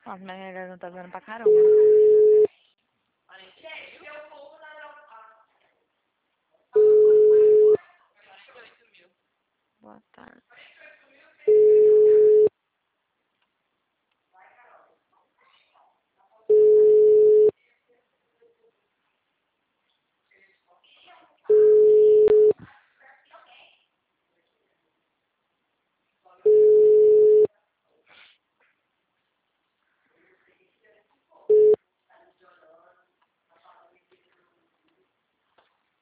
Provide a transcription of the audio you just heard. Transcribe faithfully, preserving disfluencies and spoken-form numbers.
Nossa, mas ele não tá vendo pra caramba. Boa tarde.